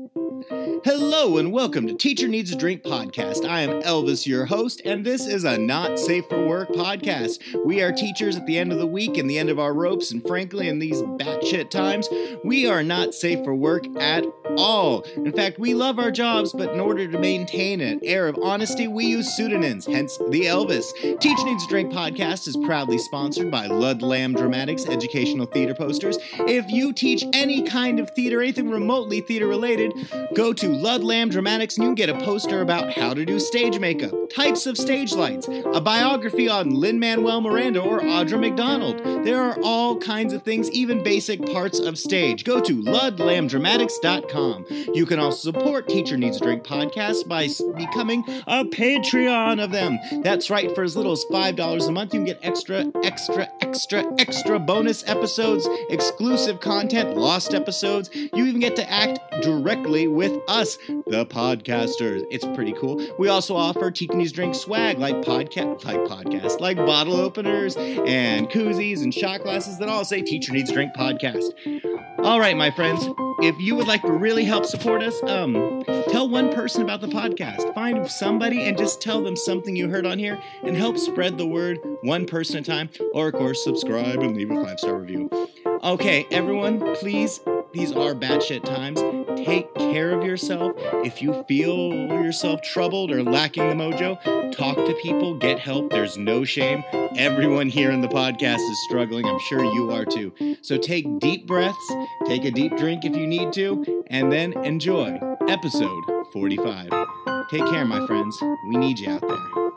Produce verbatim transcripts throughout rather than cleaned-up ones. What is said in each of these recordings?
Hello and welcome to Teacher Needs a Drink podcast. I am Elvis, your host, and this is a Not Safe for Work podcast. We are teachers at the end of the week and the end of our ropes, and frankly, in these batshit times, we are not safe for work at all. In fact, we love our jobs, but in order to maintain an air of honesty, we use pseudonyms, hence the Elvis. Teacher Needs a Drink podcast is proudly sponsored by Ludlam Dramatics Educational Theater Posters. If you teach any kind of theater, anything remotely theater related, go to Ludlam Dramatics and you can get a poster about how to do stage makeup, types of stage lights, a biography on Lin-Manuel Miranda or Audra McDonald. There are all kinds of things, even basic parts of stage. Go to ludlam dramatics dot com. You can also support Teacher Needs a Drink podcast by becoming a Patreon of them. That's right, for as little as five dollars a month, you can get extra, extra, extra, extra bonus episodes, exclusive content, lost episodes. You even get to act directly with us, the podcasters. It's pretty cool. We also offer Teacher Needs a Drink swag like podcast, like podcasts, like bottle openers and koozies and shot glasses that all say Teacher Needs a Drink podcast. All right, my friends, if you would like to really help support us, um, tell one person about the podcast. Find somebody and just tell them something you heard on here and help spread the word one person at a time. Or, of course, subscribe and leave a five-star review. Okay, everyone, please, these are batshit times. Take care of yourself. If you feel yourself troubled or lacking the mojo, talk to people, get help. There's no shame. Everyone here in the podcast is struggling. I'm sure you are too. So take deep breaths, take a deep drink if you need to, and then enjoy episode forty-five. Take care, my friends. We need you out there.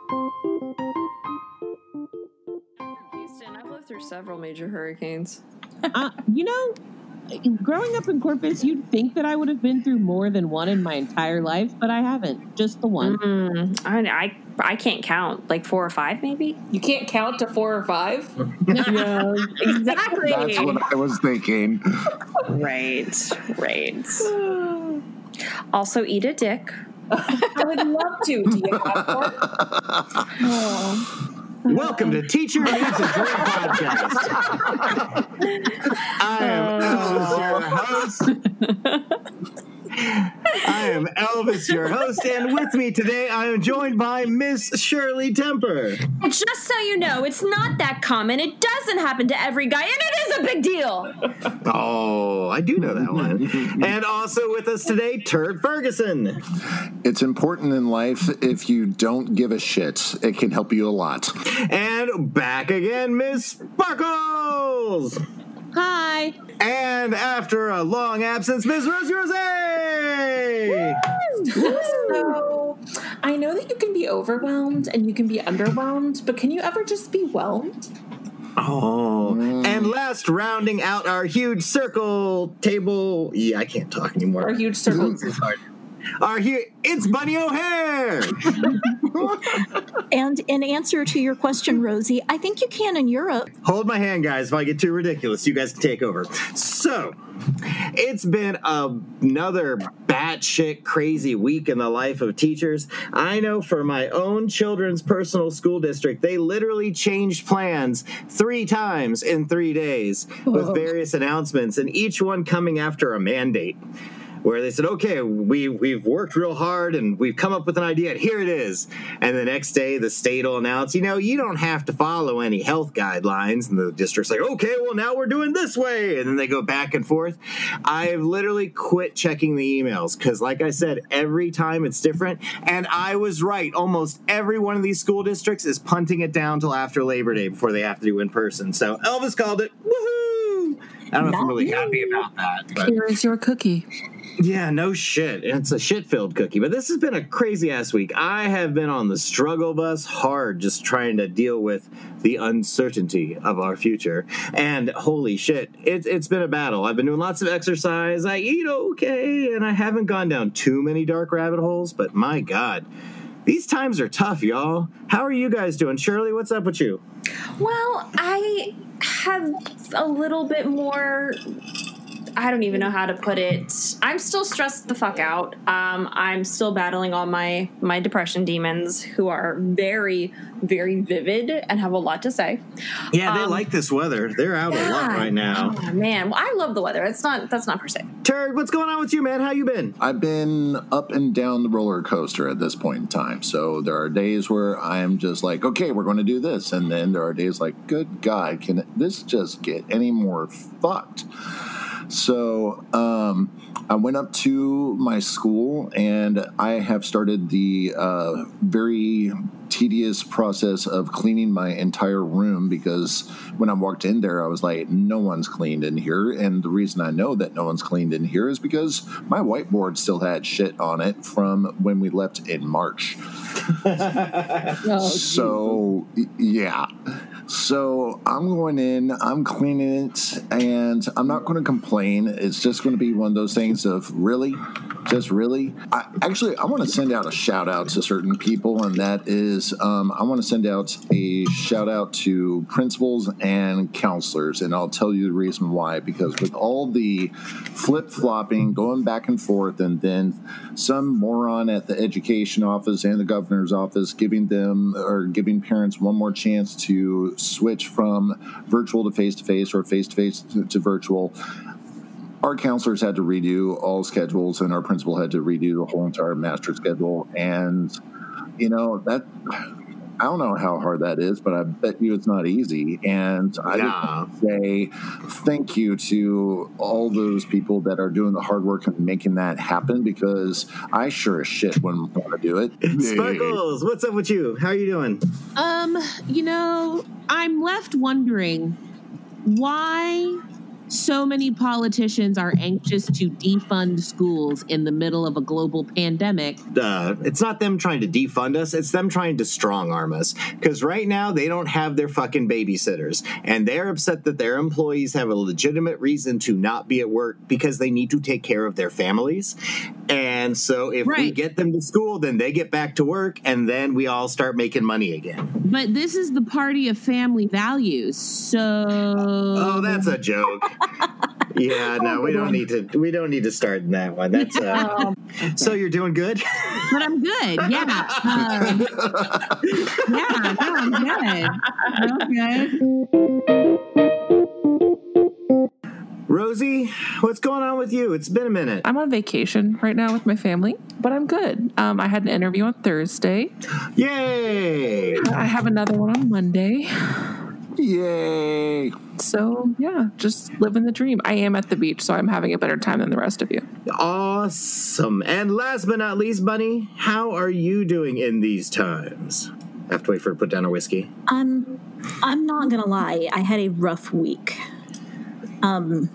Houston, I've lived through several major hurricanes. Uh, you know, growing up in Corpus, you'd think that I would have been through more than one in my entire life, but I haven't. Just the one. Mm, I, I I can't count. Like four or five, maybe? You can't count to four or five? Yeah, exactly. That's what I was thinking. Right, right. Also, eat a dick. I would love to. Do you have one? Oh. Welcome to Teacher Needs a Drink podcast. I am Elvis, your host. I am Elvis, your host, and with me today I am joined by Miss Shirley Temper. Just so you know, it's not that common. It doesn't happen to every guy, and it is a big deal. Oh, I do know that one. And also with us today, Turd Ferguson. It's important in life. If you don't give a shit, it can help you a lot. And back again, Miss Sparkles. Hi. And after a long absence, Miss Rosie Rose. So, I know that you can be overwhelmed and you can be underwhelmed, but can you ever just be whelmed? Oh, mm. And last, rounding out our huge circle table. Yeah, I can't talk anymore. Our huge circle. Our huge, it's Bunny O'Hare. And in answer to your question, Rosie, I think you can in Europe. Hold my hand, guys. If I get too ridiculous, you guys can take over. So, it's been a, another batshit crazy week in the life of teachers. I know for my own children's personal school district, they literally changed plans three times in three days with Whoa. various announcements, and each one coming after a mandate, where they said, okay, we, we've worked real hard and we've come up with an idea and here it is. And the next day the state will announce, you know, you don't have to follow any health guidelines. And the district's like, okay, well now we're doing this way. And then they go back and forth. I've literally quit checking the emails because like I said, every time it's different. And I was right. Almost every one of these school districts is punting it down till after Labor Day before they have to do in person. So Elvis called it. Woohoo! I don't know if I'm really happy about that. But. Here is your cookie. Yeah, no shit. It's a shit-filled cookie. But this has been a crazy-ass week. I have been on the struggle bus hard just trying to deal with the uncertainty of our future. And holy shit, it, it's been a battle. I've been doing lots of exercise. I eat okay, and I haven't gone down too many dark rabbit holes. But my God, these times are tough, y'all. How are you guys doing? Shirley, what's up with you? Well, I have a little bit more I don't even know how to put it. I'm still stressed the fuck out. Um, I'm still battling all my, my depression demons who are very, very vivid and have a lot to say. Yeah, they Um, like this weather. They're out a lot yeah. right now. Oh, man. Well, I love the weather. It's not, that's not per se. Turd, what's going on with you, man? How you been? I've been up and down the roller coaster at this point in time. So there are days where I'm just like, okay, we're going to do this. And then there are days like, good God, can this just get any more fucked? So um, I went up to my school and I have started the uh, very tedious process of cleaning my entire room, because when I walked in there, I was like, no one's cleaned in here. And the reason I know that no one's cleaned in here is because my whiteboard still had shit on it from when we left in March. Oh, So, y- yeah. So I'm going in, I'm cleaning it, and I'm not going to complain. It's just going to be one of those things of, really? Just really? I, actually, I want to send out a shout out to certain people, and that is um, I want to send out a shout out to principals and counselors, and I'll tell you the reason why. Because with all the flip-flopping, going back and forth, and then some moron at the education office and the governor's office giving them or giving parents one more chance to switch from virtual to face-to-face or face-to-face to, to virtual, our counselors had to redo all schedules, and our principal had to redo the whole entire master schedule. And, you know, that, I don't know how hard that is, but I bet you it's not easy. And I Nah. just want to say thank you to all those people that are doing the hard work and making that happen, because I sure as shit wouldn't want to do it. Sparkles, what's up with you? How are you doing? Um, you know, I'm left wondering why so many politicians are anxious to defund schools in the middle of a global pandemic. Uh, it's not them trying to defund us. It's them trying to strong arm us. Because right now, they don't have their fucking babysitters. And they're upset that their employees have a legitimate reason to not be at work because they need to take care of their families. And so if we Right. get them to school, then they get back to work, and then we all start making money again. But this is the party of family values, so Oh, that's a joke. Yeah, no, we don't need to. We don't need to start in that one. That's uh, so you're doing good. But I'm good. Yeah. Um, yeah, no, I'm good. I'm good. Rosie, what's going on with you? It's been a minute. I'm on vacation right now with my family, but I'm good. Um, I had an interview on Thursday. Yay! I have another one on Monday. Yay. So, yeah, just living the dream. I am at the beach, so I'm having a better time than the rest of you. Awesome. And last but not least, Bunny, how are you doing in these times? I have to wait for her to put down her whiskey. I'm I'm not gonna lie, I had a rough week. Um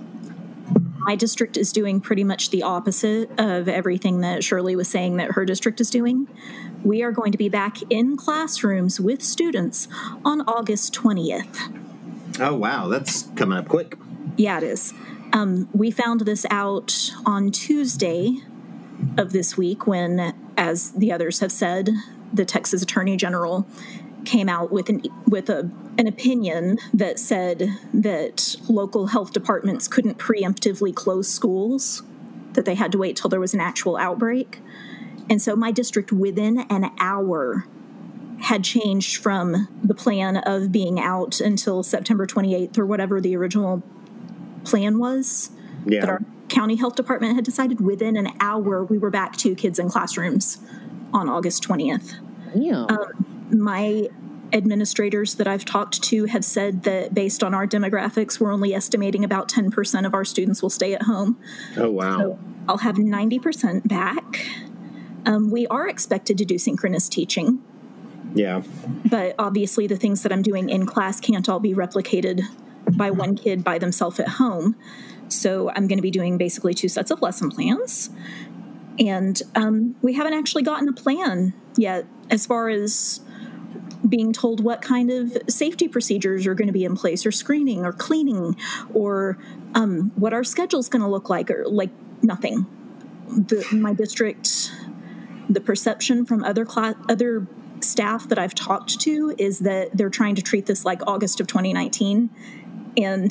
my district is doing pretty much the opposite of everything that Shirley was saying that her district is doing. We are going to be back in classrooms with students on August twentieth. Oh, wow. That's coming up quick. Yeah, it is. Um, we found this out on Tuesday of this week when, as the others have said, the Texas Attorney General came out with an with a an opinion that said that local health departments couldn't preemptively close schools, that they had to wait till there was an actual outbreak. And so my district, within an hour, had changed from the plan of being out until September twenty-eighth or whatever the original plan was Yeah. that our county health department had decided. Within an hour, we were back to kids in classrooms on August twentieth. Yeah. My administrators that I've talked to have said that based on our demographics, we're only estimating about ten percent of our students will stay at home. Oh, wow. So I'll have ninety percent back. Um, we are expected to do synchronous teaching, Yeah. but obviously the things that I'm doing in class can't all be replicated by one kid by themselves at home. So I'm going to be doing basically two sets of lesson plans. And um, we haven't actually gotten a plan yet as far as being told what kind of safety procedures are going to be in place, or screening, or cleaning, or um, what our schedule's going to look like, or like nothing. The, my district, the perception from other class, other staff that I've talked to is that they're trying to treat this like August of twenty nineteen, and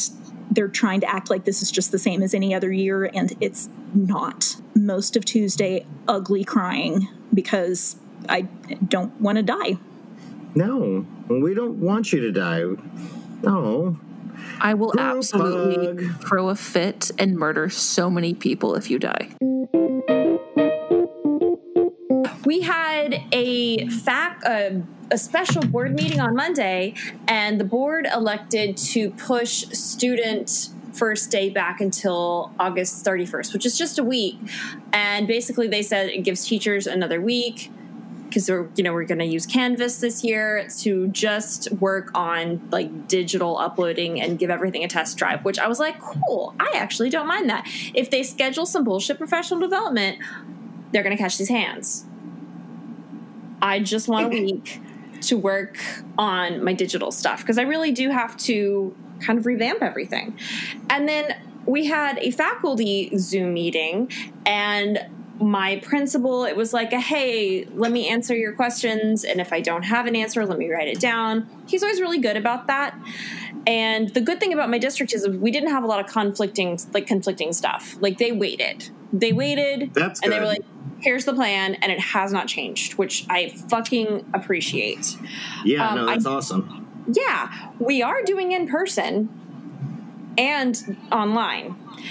they're trying to act like this is just the same as any other year, and it's not. Most of Tuesday, ugly crying because I don't want to die. No, we don't want you to die. No. I will Group absolutely hug. throw a fit and murder so many people if you die. We had a fac a, a special board meeting on Monday, and the board elected to push student first day back until August thirty-first, which is just a week. And basically they said it gives teachers another week, because we're, you know, we're going to use Canvas this year to just work on like digital uploading and give everything a test drive, which I was like, cool. I actually don't mind that. If they schedule some bullshit professional development, they're going to catch these hands. I just want a week to work on my digital stuff because I really do have to kind of revamp everything. And then we had a faculty Zoom meeting, and my principal, it was like a, hey, let me answer your questions, and if I don't have an answer, let me write it down. He's always really good about that. And the good thing about my district is we didn't have a lot of conflicting like conflicting stuff. Like they waited they waited That's and good. They were like, here's the plan, and it has not changed, which I fucking appreciate. Yeah, um, no, that's I, awesome. Yeah, we are doing in person and online,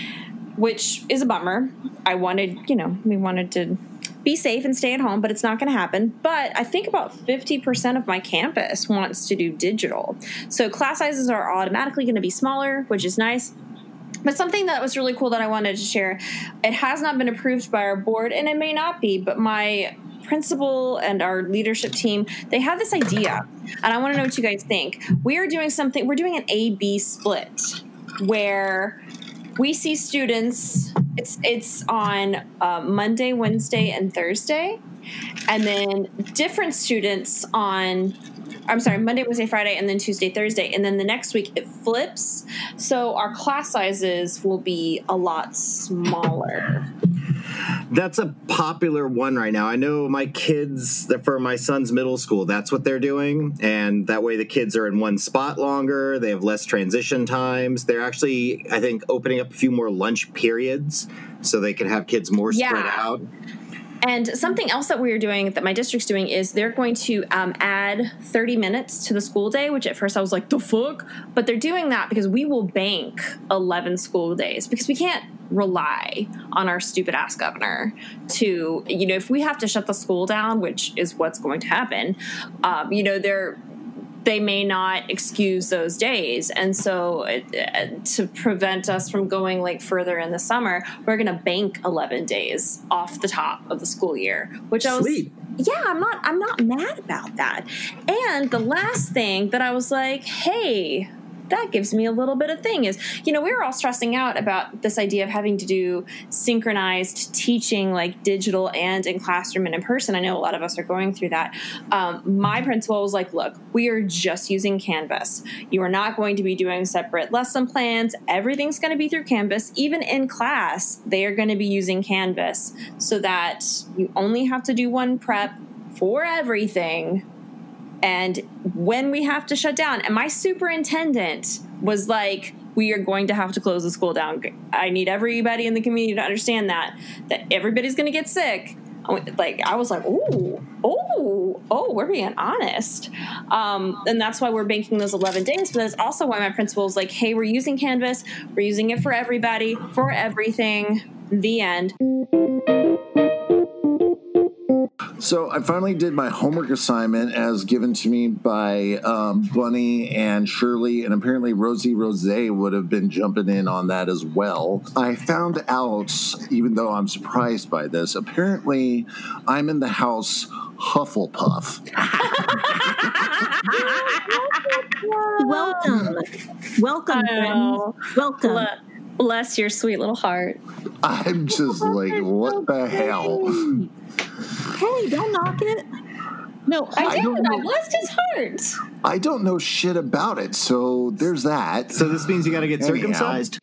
which is a bummer. I wanted, you know, we wanted to be safe and stay at home, but it's not going to happen. But I think about fifty percent of my campus wants to do digital. So class sizes are automatically going to be smaller, which is nice. But something that was really cool that I wanted to share, it has not been approved by our board, and it may not be, but my principal and our leadership team, they have this idea, and I want to know what you guys think. We are doing something, we're doing an A B split, where we see students, it's it's on uh, Monday, Wednesday, and Thursday, and then different students on, I'm sorry, Monday, Wednesday, Friday, and then Tuesday, Thursday, and then the next week it flips, so our class sizes will be a lot smaller. That's a popular one right now. I know my kids, for my son's middle school, that's what they're doing. And that way the kids are in one spot longer. They have less transition times. They're actually, I think, opening up a few more lunch periods so they can have kids more Yeah. spread out. And something else that we're doing, that my district's doing, is they're going to um, add thirty minutes to the school day, which at first I was like, the fuck? But they're doing that because we will bank eleven school days, because we can't rely on our stupid ass governor to, you know, if we have to shut the school down, which is what's going to happen, um, you know, they're, they may not excuse those days. And so it, uh, to prevent us from going like further in the summer, we're going to bank eleven days off the top of the school year, which I was, Sweet. yeah, I'm not, I'm not mad about that. And the last thing that I was like, hey, that gives me a little bit of thing is, you know, we were all stressing out about this idea of having to do synchronized teaching, like digital and in classroom and in person. I know a lot of us are going through that. Um, my principal was like, look, we are just using Canvas. You are not going to be doing separate lesson plans. Everything's going to be through Canvas. Even in class, they are going to be using Canvas so that you only have to do one prep for everything. And when we have to shut down, and my superintendent was like, we are going to have to close the school down. I need everybody in the community to understand that, that everybody's going to get sick. Like, I was like, ooh, oh, oh, we're being honest. Um, and that's why we're banking those eleven days. But that's also why my principal was like, hey, we're using Canvas. We're using it for everybody, for everything. The end. So I finally did my homework assignment as given to me by um, Bunny and Shirley, and apparently Rosie Rose would have been jumping in on that as well. I found out, even though I'm surprised by this, apparently I'm in the house Hufflepuff. Welcome. Welcome, Oh, friends. Welcome. Ble- bless your sweet little heart. I'm just like, what the hell? Hey, don't knock it. No, I, I did. don't I know. blessed his heart. I don't know shit about it, so there's that. So this means you got to get Anyhow. circumcised?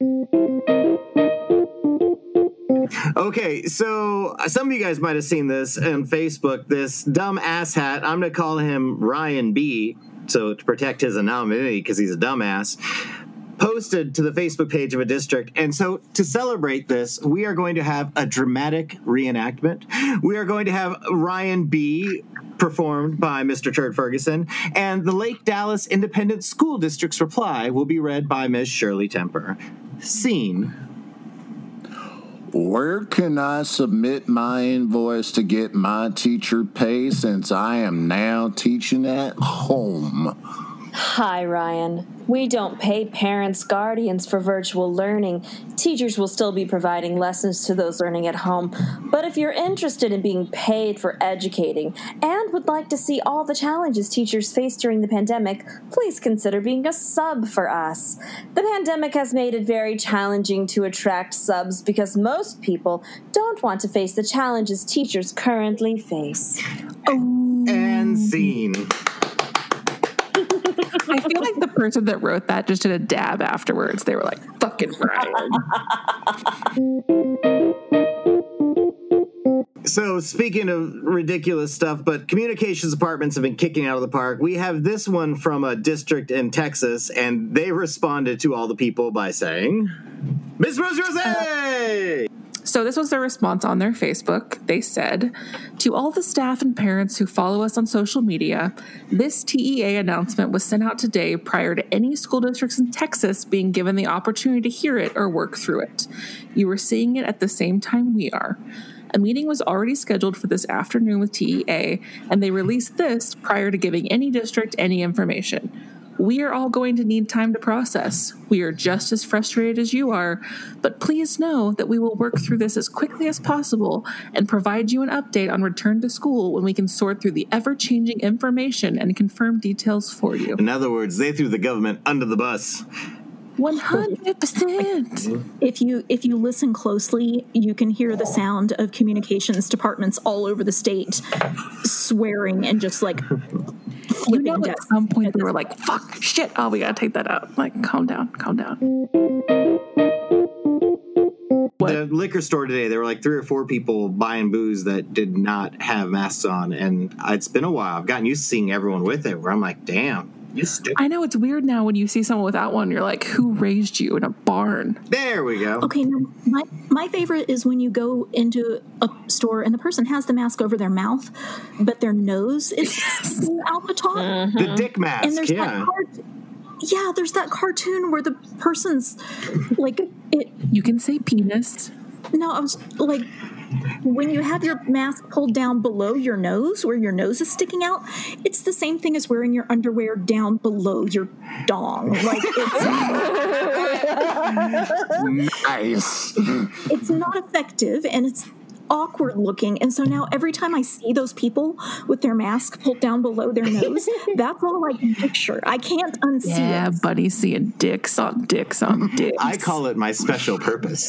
Okay, so some of you guys might have seen this on Facebook, this dumb asshat. I'm going to call him Ryan B, so to protect his anonymity because he's a dumbass, posted to the Facebook page of a district. And so to celebrate this, we are going to have a dramatic reenactment. We are going to have Ryan B. performed by Mister Turd Ferguson, and the Lake Dallas Independent School District's reply will be read by Miz Shirley Temper. Scene. Where can I submit my invoice to get my teacher pay since I am now teaching at home? Hi, Ryan. We don't pay parents, guardians for virtual learning. Teachers will still be providing lessons to those learning at home. But if you're interested in being paid for educating and would like to see all the challenges teachers face during the pandemic, please consider being a sub for us. The pandemic has made it very challenging to attract subs because most people don't want to face the challenges teachers currently face. Oh. And scene. I feel like the person that wrote that just did a dab afterwards. They were like, fucking Ryan. So speaking of ridiculous stuff, but communications departments have been kicking out of the park. We have this one from a district in Texas, and they responded to all the people by saying, Miss Rose Rose! So this was their response on their Facebook. They said, to all the staff and parents who follow us on social media, this T E A announcement was sent out today prior to any school districts in Texas being given the opportunity to hear it or work through it. You are seeing it at the same time we are. A meeting was already scheduled for this afternoon with T E A, and they released this prior to giving any district any information. We are all going to need time to process. We are just as frustrated as you are, but please know that we will work through this as quickly as possible and provide you an update on return to school when we can sort through the ever-changing information and confirm details for you. In other words, they threw the government under the bus. one hundred percent. If you if you listen closely, you can hear the sound of communications departments all over the state swearing and just like you know, at some point they were like, fuck, shit, oh, we gotta take that out. Like, calm down, calm down. What? The liquor store today, there were like three or four people buying booze that did not have masks on, and it's been a while. I've gotten used to seeing everyone with it, where I'm like, damn. You stupid. I know, it's weird now when you see someone without one, you're like, who raised you in a barn? There we go. Okay, now my, my favorite is when you go into a store and the person has the mask over their mouth, but their nose is out the top. Mm-hmm. The dick mask, and there's yeah. That cart- yeah, there's that cartoon where the person's like... it. You can say penis. No, I was like... When you have your mask pulled down below your nose, where your nose is sticking out, it's the same thing as wearing your underwear down below your dong. Like it's nice. It's not effective, and it's awkward looking. And so now every time I see those people with their mask pulled down below their nose, that's all I can picture. I can't unsee yeah, it. Yeah, buddy, seeing dicks on dicks on dicks. I call it my special purpose.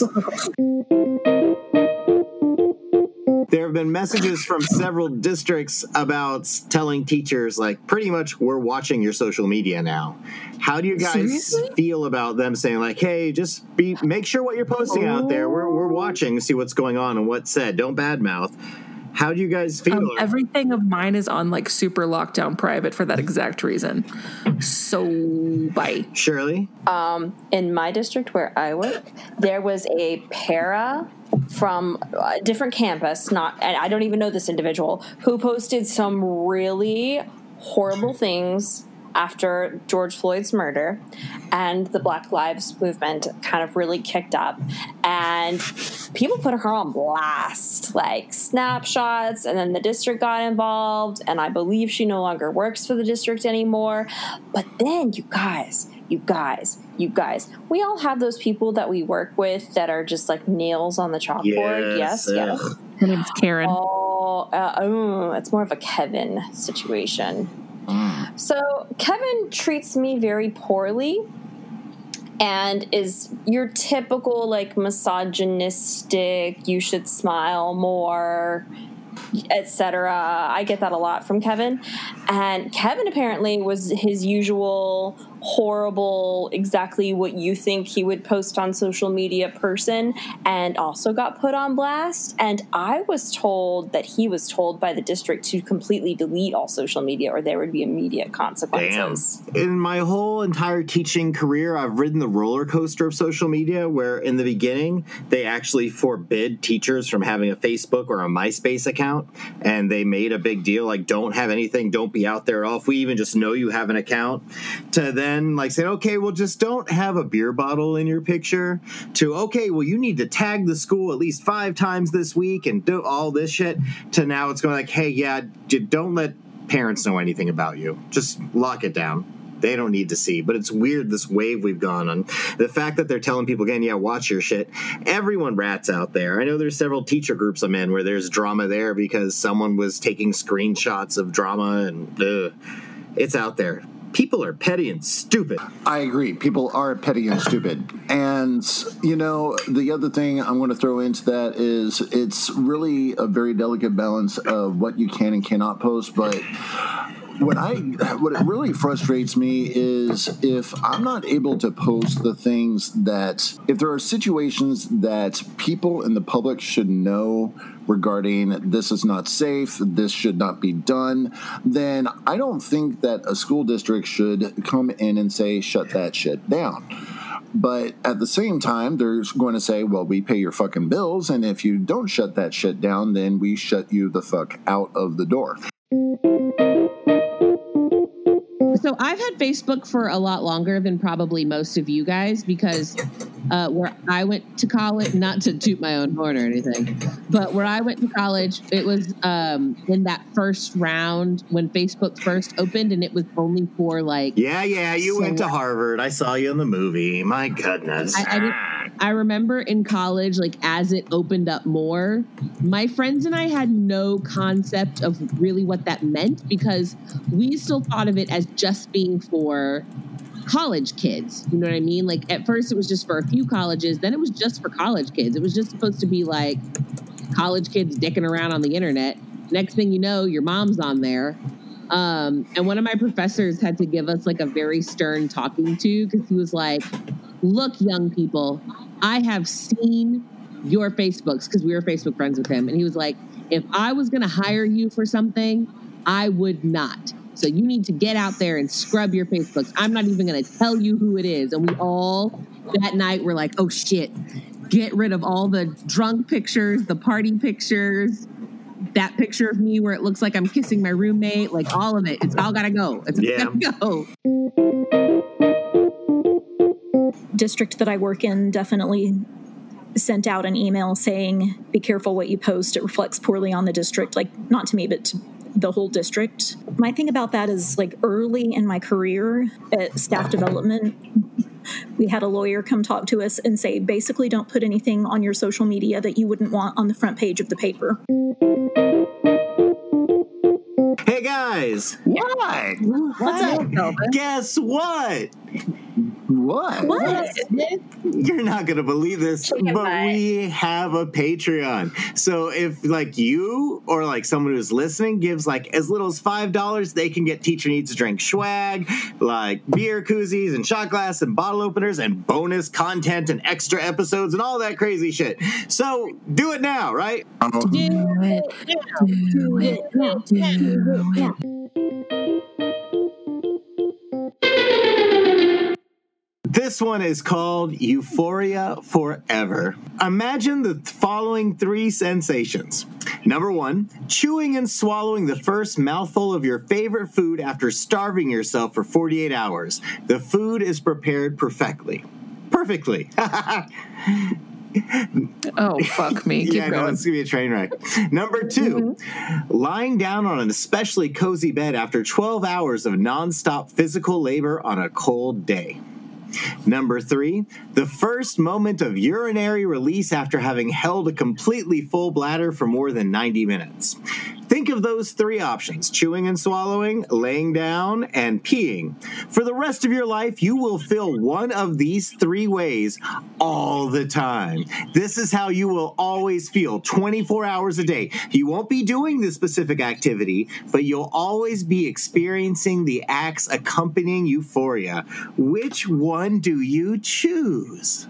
There have been messages from several districts about telling teachers, like, pretty much we're watching your social media now. How do you guys Seriously? feel about them saying, like, hey, just be make sure what you're posting oh. out there. We're we're watching, see what's going on and what's said. Don't badmouth. How do you guys feel? Um, everything of mine is on like super lockdown private for that exact reason. So, bye. Shirley? Um, in my district where I work, there was a para from a different campus, not, and I don't even know this individual, who posted some really horrible things after George Floyd's murder, and the Black Lives Movement kind of really kicked up, and people put her on blast, like snapshots, and then the district got involved, and I believe she no longer works for the district anymore. But then, you guys, you guys, you guys, we all have those people that we work with that are just like nails on the chalkboard. Yes, yes. yes. Her name's Karen. Oh, uh, oh, it's more of a Kevin situation. So Kevin treats me very poorly and is your typical like misogynistic, you should smile more, et cetera. I get that a lot from Kevin. And Kevin apparently was his usual horrible, exactly what you think he would post on social media person, and also got put on blast. And I was told that he was told by the district to completely delete all social media or there would be immediate consequences. Damn. In my whole entire teaching career, I've ridden the roller coaster of social media where in the beginning, they actually forbid teachers from having a Facebook or a MySpace account. And they made a big deal, like, don't have anything, don't be out there at all. If we even just know you have an account, to then like saying, okay, well, just don't have a beer bottle in your picture, to, okay, well, you need to tag the school at least five times this week and do all this shit, to now it's going like, hey, yeah, don't let parents know anything about you. Just lock it down. They don't need to see. But it's weird, this wave we've gone on. The fact that they're telling people again, yeah, watch your shit. Everyone rats out there. I know there's several teacher groups I'm in where there's drama there because someone was taking screenshots of drama, and uh, it's out there. People are petty and stupid. I agree. People are petty and stupid. And, you know, the other thing I'm going to throw into that is it's really a very delicate balance of what you can and cannot post. But what I what it really frustrates me is if I'm not able to post the things that, if there are situations that people in the public should know regarding this is not safe, this should not be done, then I don't think that a school district should come in and say, shut that shit down. But at the same time, they're going to say, well, we pay your fucking bills, and if you don't shut that shit down, then we shut you the fuck out of the door. So I've had Facebook for a lot longer than probably most of you guys because uh, where I went to college, not to toot my own horn or anything, but where I went to college, it was um, in that first round when Facebook first opened, and it was only for like... Yeah, yeah, you so went to Harvard. I saw you in the movie. My goodness. I, I, did, I remember in college, like as it opened up more, my friends and I had no concept of really what that meant because we still thought of it as just being for college kids. You know what I mean? Like at first it was just for a few colleges, then it was just for college kids. It was just supposed to be like college kids dicking around on the internet. Next thing you know, your mom's on there. Um, and one of my professors had to give us like a very stern talking to because he was like, look, young people, I have seen your Facebooks because we were Facebook friends with him. And he was like, if I was going to hire you for something, I would not. So you need to get out there and scrub your Facebooks. I'm not even going to tell you who it is. And we all that night were like, oh shit, get rid of all the drunk pictures, the party pictures, that picture of me where it looks like I'm kissing my roommate, like all of it. It's all got to go. It's yeah. got to go. District that I work in definitely sent out an email saying, be careful what you post. It reflects poorly on the district, like not to me, but to the whole district. My thing about that is like early in my career at staff development, we had a lawyer come talk to us and say, basically don't put anything on your social media that you wouldn't want on the front page of the paper. Hey guys. What? What's up? Guess what? What? What? You're not going to believe this, Chicken but butt. we have a Patreon. So if like you or like someone who's listening gives like as little as five dollars, they can get Teacher Needs to Drink swag, like beer koozies and shot glass and bottle openers and bonus content and extra episodes and all that crazy shit. So do it now, right? Oh, Do it. Do it. Do it. This one is called Euphoria Forever. Imagine the following three sensations. Number one, chewing and swallowing the first mouthful of your favorite food after starving yourself for forty-eight hours. The food is prepared perfectly. Perfectly. Oh, fuck me. Keep yeah, no, going. it's going to be a train wreck. Number two, mm-hmm. lying down on an especially cozy bed after twelve hours of nonstop physical labor on a cold day. Number three, the first moment of urinary release after having held a completely full bladder for more than ninety minutes. Think think of those three options: chewing and swallowing, laying down, and peeing. For the rest of your life, you will feel one of these three ways all the time. This is how you will always feel twenty-four hours a day. You won't be doing this specific activity, but you'll always be experiencing the acts accompanying euphoria. Which one do you choose?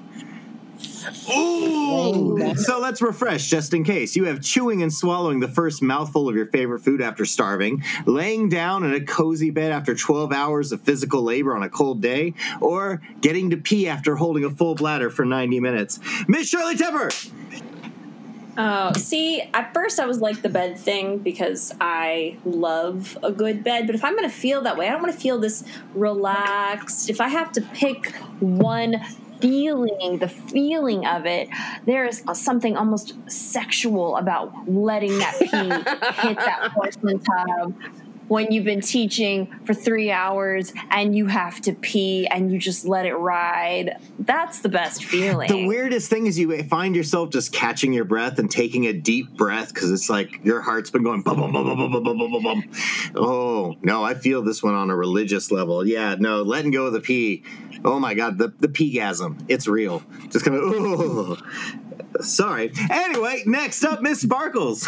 Ooh! So let's refresh just in case. You have chewing and swallowing the first mouthful of your favorite food after starving, laying down in a cozy bed after twelve hours of physical labor on a cold day, or getting to pee after holding a full bladder for ninety minutes. Miss Shirley Temper! Oh, see, at first I was like the bed thing because I love a good bed. But if I'm going to feel that way, I don't want to feel this relaxed. If I have to pick one feeling, the feeling of it, there is something almost sexual about letting that pee hit that porcelain tub when you've been teaching for three hours and you have to pee and you just let it ride. That's the best feeling. The weirdest thing is you find yourself just catching your breath and taking a deep breath because it's like your heart's been going bum, bum, bum, bum, bum, bum, bum, bum, bum. Oh, no, I feel this one on a religious level. Yeah, no, letting go of the pee. Oh, my God, the, the pee-gasm. It's real. Just kind of, oh. Sorry. Anyway, next up, Miss Sparkles.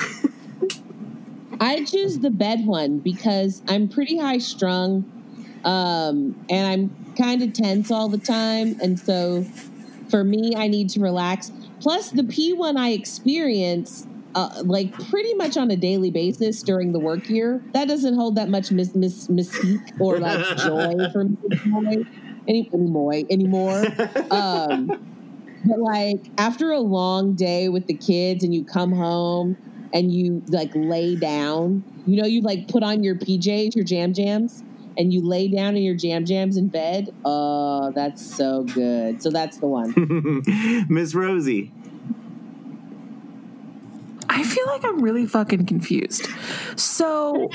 I choose the bed one because I'm pretty high strung, um, and I'm kind of tense all the time. And so for me, I need to relax. Plus the pee one I experience uh, like pretty much on a daily basis during the work year. That doesn't hold that much mis- mis- mystique or like joy for me anymore, any- anymore. anymore. Um, but like after a long day with the kids and you come home and you like lay down, you know, you like put on your P Js, your jam jams, and you lay down in your jam jams in bed. Oh, that's so good. So that's the one. Miss Rosie. I feel like I'm really fucking confused. So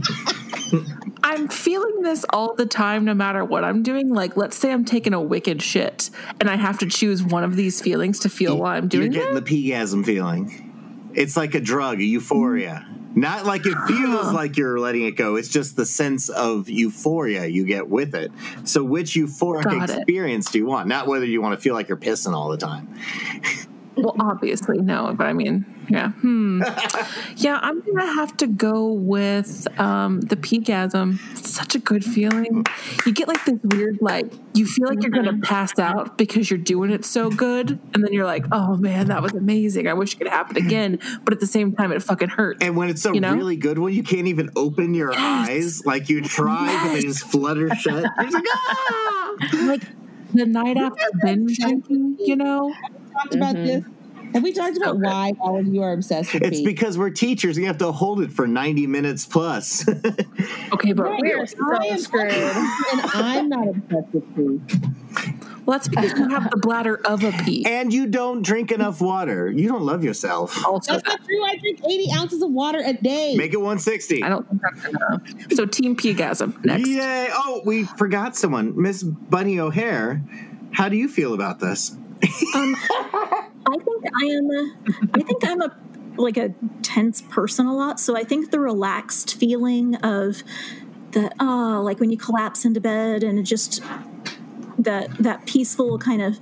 I'm feeling this all the time, no matter what I'm doing. Like, let's say I'm taking a wicked shit and I have to choose one of these feelings to feel while I'm doing it. You're getting it. the peegasm feeling. It's like a drug, a euphoria. Not like it feels like you're letting it go. It's just the sense of euphoria you get with it. So which euphoric Got it. experience do you want? Not whether you want to feel like you're pissing all the time. Well, obviously, no, but I mean, yeah. Hmm. Yeah, I'm going to have to go with um, the peegasm. It's such a good feeling. You get like this weird, like, you feel like you're going to pass out because you're doing it so good. And then you're like, oh, man, that was amazing. I wish it could happen again. But at the same time, it fucking hurts. And when it's a you know? really good one, you can't even open your Yes. eyes. Like you try, Yes. but they just flutter shut. You're just like, ah! Like the night after binge drinking, you know? Talked about Mm-hmm. this. Have we talked about Okay. why all of you are obsessed with It's pee? because we're teachers. You have to hold it for ninety minutes plus. Okay, but Right. We're I so am screwed. and I'm not obsessed with pee. well, that's because you have the bladder of a pee. And you don't drink enough water. You don't love yourself. Also, That's not true. I drink eighty ounces of water a day. Make it one sixty. I don't think that's enough. So, Team Peegasm next. Yay. Oh, we forgot someone. Miss Bunny O'Hare. How do you feel about this? Um, I think I am. A, I think I'm a like a tense person a lot. So I think the relaxed feeling of the oh, like when you collapse into bed and it just that that peaceful kind of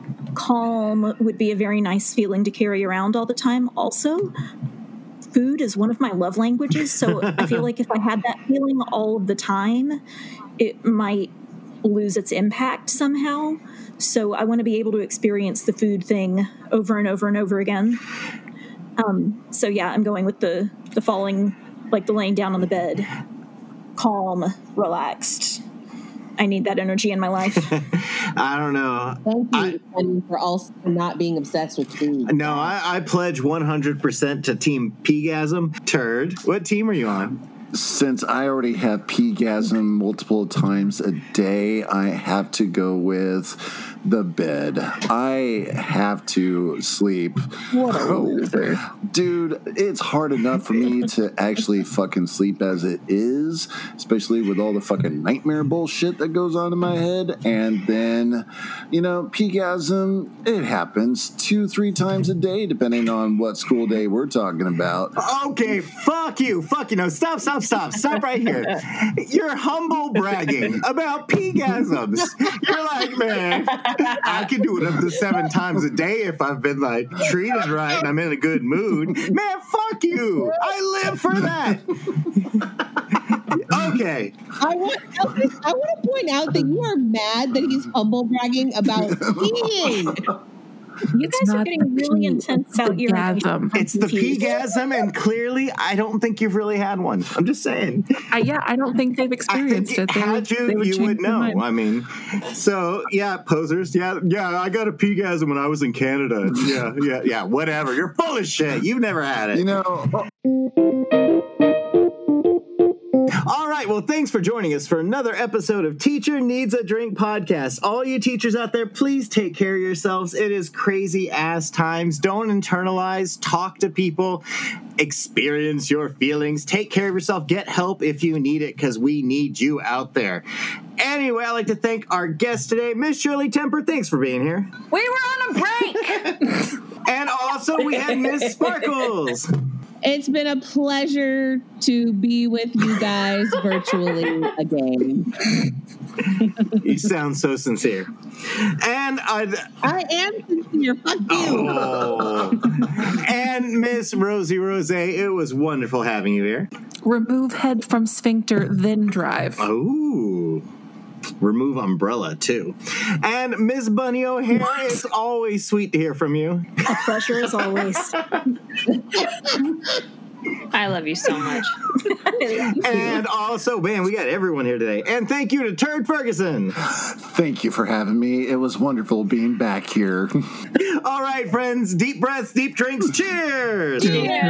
calm would be a very nice feeling to carry around all the time. Also, food is one of my love languages, so I feel like if I had that feeling all of the time, it might lose its impact somehow. So I want to be able to experience the food thing over and over and over again. Um, so yeah, I'm going with the the falling, like the laying down on the bed, calm, relaxed. I need that energy in my life. I don't know. Thank I- you Bunny, for also not being obsessed with food. No, I, I pledge one hundred percent to Team Peegasm. Turd. What team are you on? Since I already have P-gasm multiple times a day, I have to go with the bed. I have to sleep. What a loser. Dude, it's hard enough for me to actually fucking sleep as it is, especially with all the fucking nightmare bullshit that goes on in my head. And then, you know, P-gasm, it happens two, three times a day, depending on what school day we're talking about. Okay, fuck you. Fuck you. No, stop, stop, stop. Stop right here. You're humble bragging about P-gasms. You're like, man, I can do it up to seven times a day if I've been, like, treated right and I'm in a good mood. Man, fuck you. I live for that. Okay. I want Elvis, I want to point out that you are mad that he's humble bragging about peeing. You It's guys are not getting the really pee, intense it's out the your gasm. It's the P-gasm, and clearly I don't think you've really had one. I'm just saying. I, yeah, I don't think they've I think experienced it, it. They had would, you, they would you change would their know. mind. I mean, so yeah, posers. Yeah, yeah. I got a P-gasm when I was in Canada. Yeah, yeah, yeah. Whatever. You're full of shit. You've never had it. You know, All right. Well, thanks for joining us for another episode of Teacher Needs a Drink podcast. All you teachers out there, please take care of yourselves. It is crazy ass times. Don't internalize. Talk to people. Experience your feelings. Take care of yourself. Get help if you need it, because we need you out there. Anyway, I'd like to thank our guest today, Miss Shirley Temper. Thanks for being here. We were on a break. And also, we had Miss Sparkles. It's been a pleasure to be with you guys virtually again. You sound so sincere. And I'd, I am sincere. Fuck you. oh. And Miss Rosie Rose, it was wonderful having you here. Remove head from sphincter, then drive. Oh. Remove umbrella, too. And Miss Bunny O'Hare, it's always sweet to hear from you. A pleasure as always. I love you so much. And also, man, we got everyone here today. And thank you to Turd Ferguson. thank you for having me. It was wonderful being back here. All right, friends, deep breaths, deep drinks. Cheers.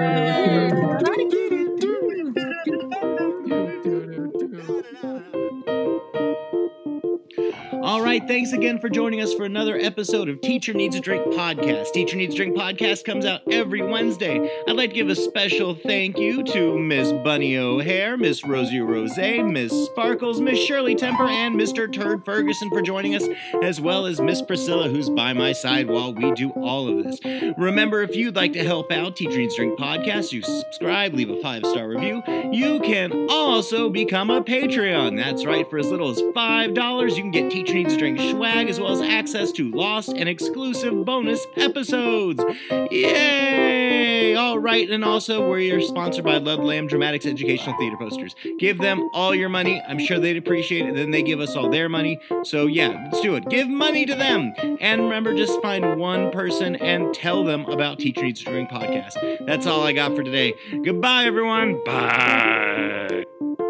All right, thanks again for joining us for another episode of Teacher Needs a Drink podcast. Teacher Needs a Drink podcast comes out every Wednesday. I'd like to give a special thank you to Miss Bunny O'Hare, Miss Rosie Rose, Miss Sparkles, Miss Shirley Temper, and Mister Turd Ferguson for joining us, as well as Miss Priscilla, who's by my side while we do all of this. Remember, if you'd like to help out Teacher Needs a Drink podcast, you subscribe, leave a five-star review. You can also become a Patreon. That's right, for as little as five dollars, you can get Teacher Needs a Drink swag, as well as access to lost and exclusive bonus episodes. Yay! All right, and also we're sponsored by Ludlam Dramatics Educational Theater Posters. Give them all your money. I'm sure they'd appreciate it. Then they give us all their money. So yeah, let's do it. Give money to them. And remember, just find one person and tell them about Teacher Needs a Drink podcast. That's all I got for today. Goodbye, everyone. Bye.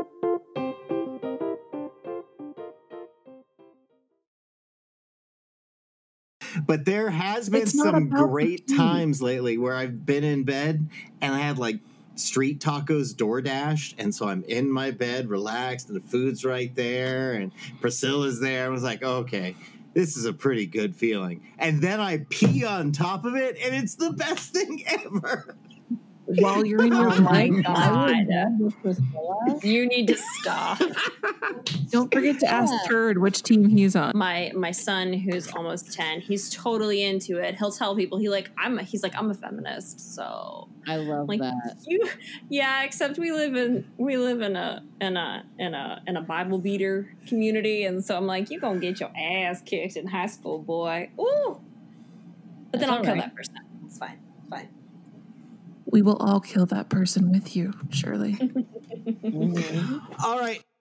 But there has been It's not some about great the food. times lately where I've been in bed and I had like street tacos DoorDashed, and so I'm in my bed relaxed and the food's right there and Priscilla's there. I was like, okay, this is a pretty good feeling. And then I pee on top of it and it's the best thing ever. While you're in your Oh my bed, god. You need to stop. don't forget to ask Turd which team he's on. My my son, who's almost ten, he's totally into it. He'll tell people he like I'm a, he's like I'm a feminist. So I love like that. you, yeah. Except we live in we live in a in a in a in a Bible beater community, and so I'm like, you gonna get your ass kicked in high school, boy. Ooh. But then That's I'll kill all right. that person. It's fine. It's fine. We will all kill that person with you, Shirley. Mhm. All right.